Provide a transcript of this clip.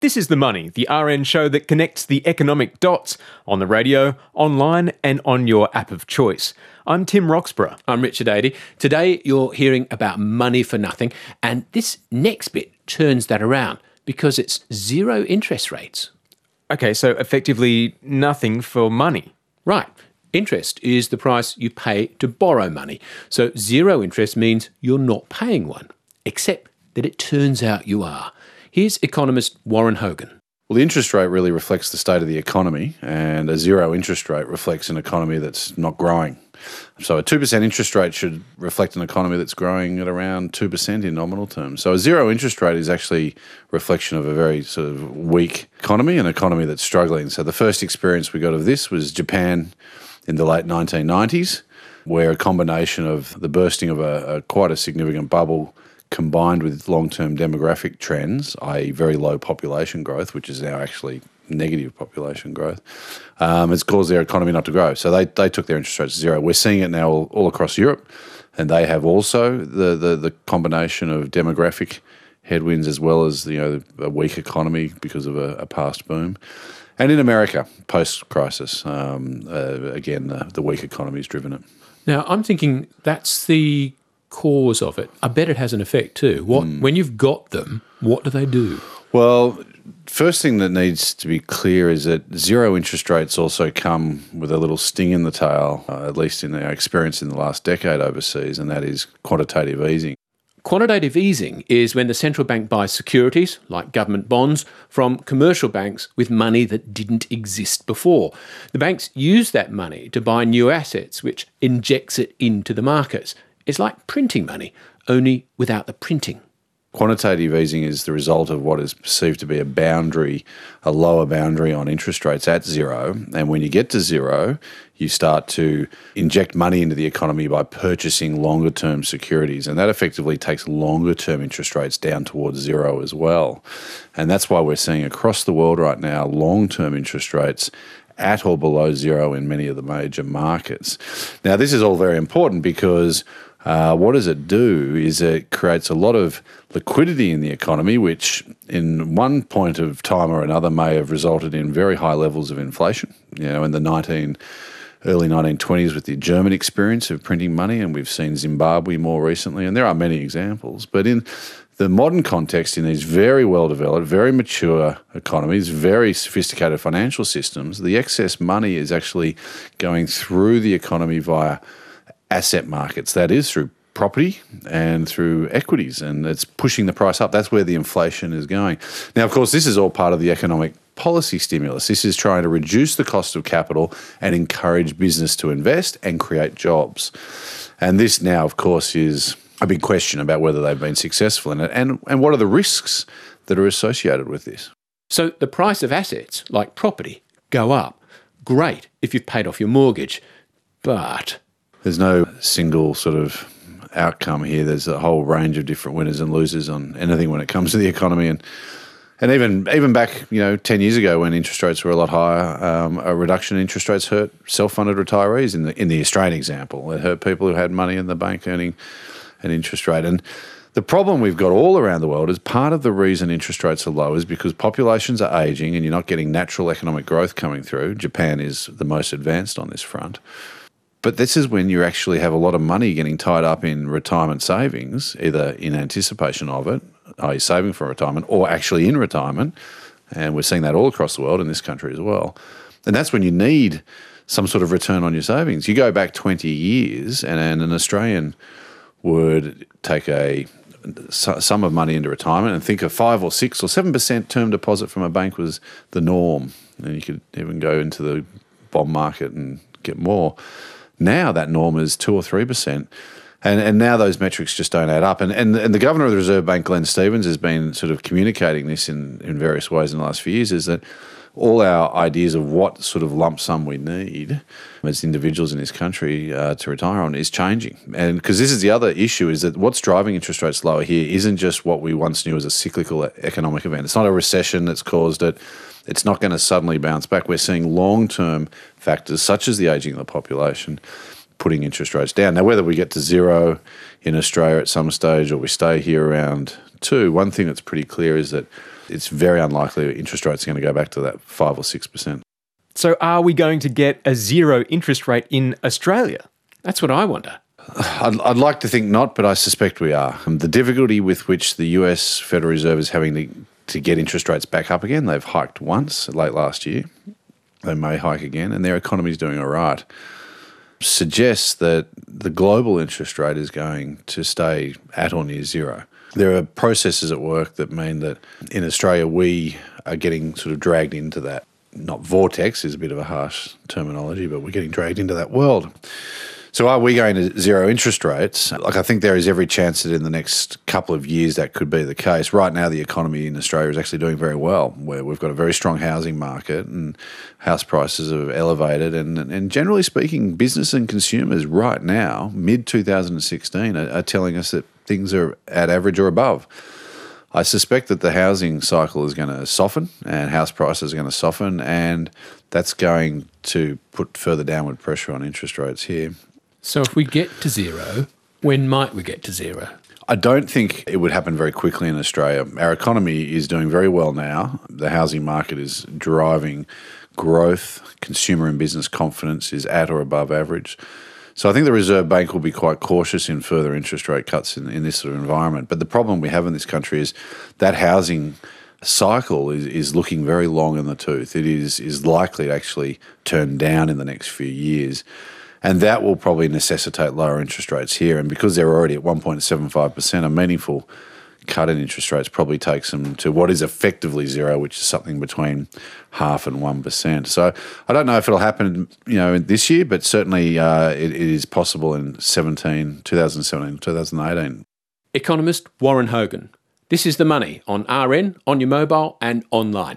This is The Money, the RN show that connects the economic dots on the radio, online and on your app of choice. I'm Tim Roxburgh. I'm Richard Adey. Today you're hearing about money for nothing, and this next bit turns that around because it's zero interest rates. Okay, so effectively nothing for money. Right. Interest is the price you pay to borrow money. So zero interest means you're not paying one, except that it turns out you are. Here's economist Warren Hogan. Well, the interest rate really reflects the state of the economy, and a zero interest rate reflects an economy that's not growing. So a 2% interest rate should reflect an economy that's growing at around 2% in nominal terms. So a zero interest rate is actually a reflection of a very sort of weak economy, an economy that's struggling. So the first experience we got of this was Japan in the late 1990s, where a combination of the bursting of quite a significant bubble combined with long-term demographic trends, i.e. very low population growth, which is now actually negative population growth, it's caused their economy not to grow. So they took their interest rates to zero. We're seeing it now all across Europe, and they have also the combination of demographic headwinds as well as a weak economy because of a past boom. And in America, post-crisis, again, the weak economy has driven it. Now, I'm thinking that's the cause of it. I bet it has an effect too. When you've got them, what do they do? Well, first thing that needs to be clear is that zero interest rates also come with a little sting in the tail, at least in our experience in the last decade overseas, and that is quantitative easing. Quantitative easing is when the central bank buys securities, like government bonds, from commercial banks with money that didn't exist before. The banks use that money to buy new assets, which injects it into the markets. It's like printing money, only without the printing. Quantitative easing is the result of what is perceived to be a lower boundary on interest rates at zero. And when you get to zero, you start to inject money into the economy by purchasing longer-term securities. And that effectively takes longer-term interest rates down towards zero as well. And that's why we're seeing across the world right now long-term interest rates at or below zero in many of the major markets. Now, this is all very important because what does it do is it creates a lot of liquidity in the economy, which in one point of time or another may have resulted in very high levels of inflation. In the early 1920s with the German experience of printing money, and we've seen Zimbabwe more recently, and there are many examples. But in the modern context, in these very well-developed, very mature economies, very sophisticated financial systems, the excess money is actually going through the economy via asset markets, that is, through property and through equities, and it's pushing the price up. That's where the inflation is going. Now, of course, this is all part of the economic policy stimulus. This is trying to reduce the cost of capital and encourage business to invest and create jobs. And this now, of course, is a big question about whether they've been successful in it and what are the risks that are associated with this. So the price of assets, like property, go up. Great if you've paid off your mortgage, but there's no single sort of outcome here. There's a whole range of different winners and losers on anything when it comes to the economy. And even back, 10 years ago when interest rates were a lot higher, a reduction in interest rates hurt self-funded retirees in the Australian example. It hurt people who had money in the bank earning an interest rate. And the problem we've got all around the world is part of the reason interest rates are low is because populations are ageing and you're not getting natural economic growth coming through. Japan is the most advanced on this front. But this is when you actually have a lot of money getting tied up in retirement savings, either in anticipation of it, i.e. saving for retirement, or actually in retirement. And we're seeing that all across the world, in this country as well. And that's when you need some sort of return on your savings. You go back 20 years and an Australian would take a sum of money into retirement and think of 5 or 6 or 7% term deposit from a bank was the norm. And you could even go into the bond market and get more. Now that norm is 2 or 3%. And now those metrics just don't add up. And the Governor of the Reserve Bank, Glenn Stevens, has been sort of communicating this in various ways in the last few years, is that all our ideas of what sort of lump sum we need as individuals in this country to retire on is changing. And because this is the other issue, is that what's driving interest rates lower here isn't just what we once knew as a cyclical economic event. It's not a recession that's caused it. It's not going to suddenly bounce back. We're seeing long-term factors such as the ageing of the population putting interest rates down. Now, whether we get to zero in Australia at some stage or we stay here around 2, one thing that's pretty clear is that it's very unlikely interest rates are going to go back to that 5 or 6%. So are we going to get a zero interest rate in Australia? That's what I wonder. I'd like to think not, but I suspect we are. The difficulty with which the US Federal Reserve is having to get interest rates back up again, they've hiked once late last year. They may hike again, and their economy is doing all right, suggests that the global interest rate is going to stay at or near zero. There are processes at work that mean that in Australia we are getting sort of dragged into that. Not vortex is a bit of a harsh terminology, but we're getting dragged into that world. So are we going to zero interest rates? Like, I think there is every chance that in the next couple of years that could be the case. Right now, the economy in Australia is actually doing very well, where we've got a very strong housing market and house prices have elevated. And generally speaking, business and consumers right now, mid-2016, are telling us that things are at average or above. I suspect that the housing cycle is going to soften and house prices are going to soften, and that's going to put further downward pressure on interest rates here. So if we get to zero, when might we get to zero? I don't think it would happen very quickly in Australia. Our economy is doing very well now. The housing market is driving growth. Consumer and business confidence is at or above average. So I think the Reserve Bank will be quite cautious in further interest rate cuts in this sort of environment. But the problem we have in this country is that housing cycle is looking very long in the tooth. It is likely to actually turn down in the next few years. And that will probably necessitate lower interest rates here. And because they're already at 1.75%, a meaningful cut in interest rates probably takes them to what is effectively zero, which is something between 0.5% and 1%. So I don't know if it'll happen, this year, but certainly it is possible in 2017, 2018. Economist Warren Hogan. This is The Money on RN, on your mobile and online.